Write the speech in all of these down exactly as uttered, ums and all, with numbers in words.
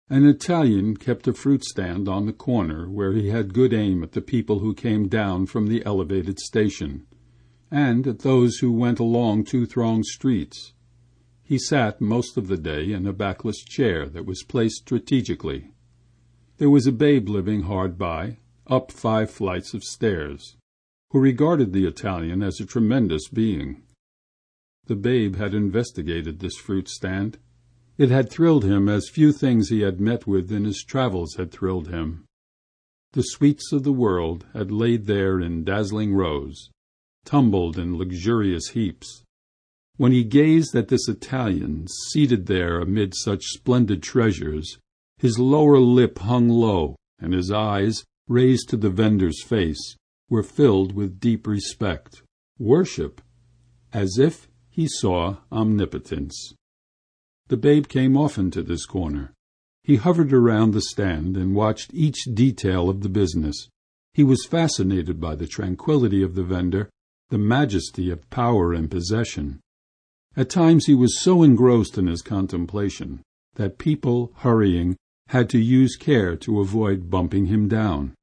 An Italian kept a fruit stand on the corner where he had good aim at the people who came down from the elevated station, and at those who went along two thronged streets. He sat most of the day in a backless chair that was placed strategically. There was a babe living hard by, up five flights of stairs, who regarded the Italian as a tremendous being. The babe had investigated this fruit stand. It had thrilled him as few things he had met with in his travels had thrilled him. The sweets of the world had laid there in dazzling rows, tumbled in luxurious heaps. When he gazed at this Italian seated there amid such splendid treasures, his lower lip hung low, and his eyes, raised to the vendor's face, were filled with deep respect, worship, as if he saw omnipotence. The babe came often to this corner. He hovered around the stand and watched each detail of the business. He was fascinated by the tranquility of the vendor, the majesty of power and possession. At times he was so engrossed in his contemplation that people hurrying had to use care to avoid bumping him down.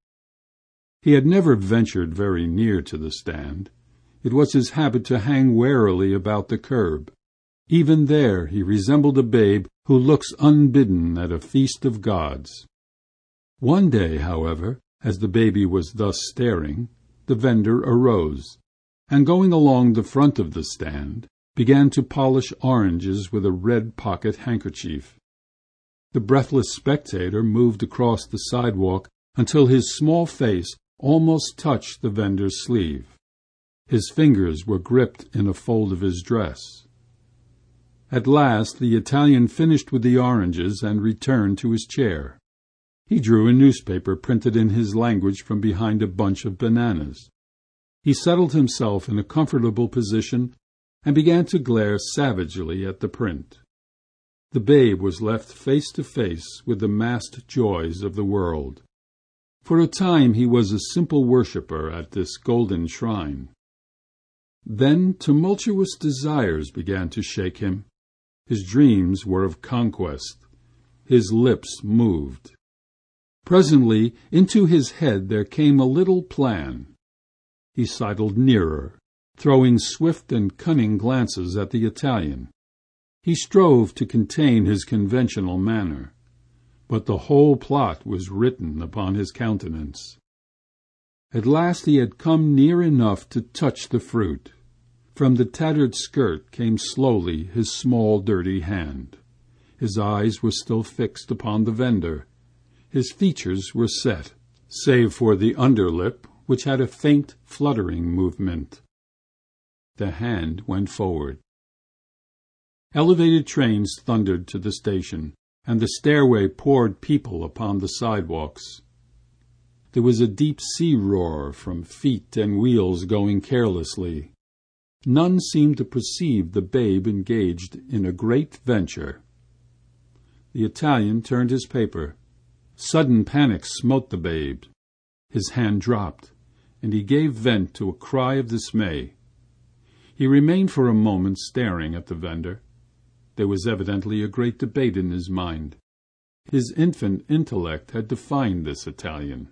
He had never ventured very near to the stand. It was his habit to hang warily about the curb. Even there he resembled a babe who looks unbidden at a feast of gods. One day, however, as the baby was thus staring, the vendor arose, and going along the front of the stand, began to polish oranges with a red pocket handkerchief. The breathless spectator moved across the sidewalk until his small face almost touched the vendor's sleeve. His fingers were gripped in a fold of his dress. At last the Italian finished with the oranges and returned to his chair. He drew a newspaper printed in his language from behind a bunch of bananas. He settled himself in a comfortable position and began to glare savagely at the print. The babe was left face to face with the massed joys of the world. For a time he was a simple worshipper at this golden shrine. Then tumultuous desires began to shake him. His dreams were of conquest. His lips moved. Presently into his head there came a little plan. He sidled nearer, throwing swift and cunning glances at the Italian. He strove to contain his conventional manner, but the whole plot was written upon his countenance. At last he had come near enough to touch the fruit. From the tattered skirt came slowly his small dirty hand. His eyes were still fixed upon the vendor. His features were set, save for the underlip, which had a faint fluttering movement. The hand went forward. Elevated trains thundered to the station, and the stairway poured people upon the sidewalks. There was a deep sea roar from feet and wheels going carelessly. None seemed to perceive the babe engaged in a great venture. The Italian turned his paper. Sudden panic smote the babe. His hand dropped, and he gave vent to a cry of dismay. He remained for a moment staring at the vendor. There was evidently a great debate in his mind. His infant intellect had defined this Italian.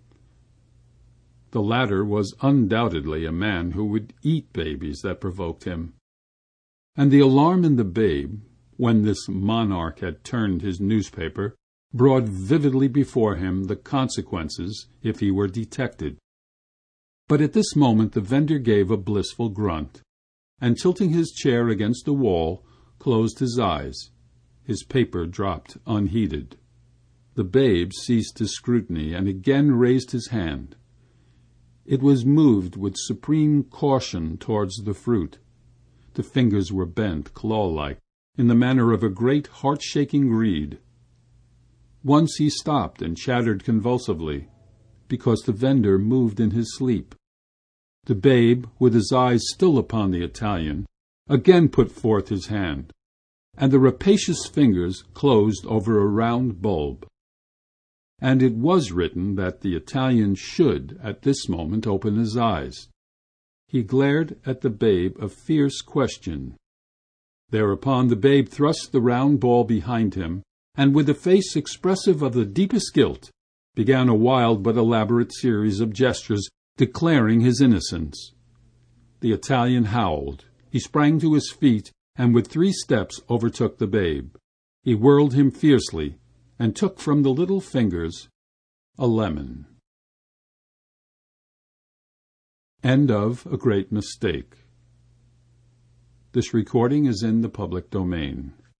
The latter was undoubtedly a man who would eat babies that provoked him. And the alarm in the babe, when this monarch had turned his newspaper, brought vividly before him the consequences if he were detected. But at this moment the vendor gave a blissful grunt, and tilting his chair against the wall, closed his eyes. His paper dropped unheeded. The babe ceased his scrutiny and again raised his hand. It was moved with supreme caution towards the fruit. The fingers were bent, claw-like, in the manner of a great heart-shaking greed. Once he stopped and chattered convulsively, because the vendor moved in his sleep. The babe, with his eyes still upon the Italian, again put forth his hand, and the rapacious fingers closed over a round bulb. And it was written that the Italian should at this moment open his eyes. He glared at the babe a fierce question. Thereupon the babe thrust the round ball behind him and with a face expressive of the deepest guilt, began a wild but elaborate series of gestures declaring his innocence. The Italian howled. He sprang to his feet and with three steps overtook the babe. He whirled him fiercely and took from the little fingers a lemon. End of A Great Mistake. This recording is in the public domain.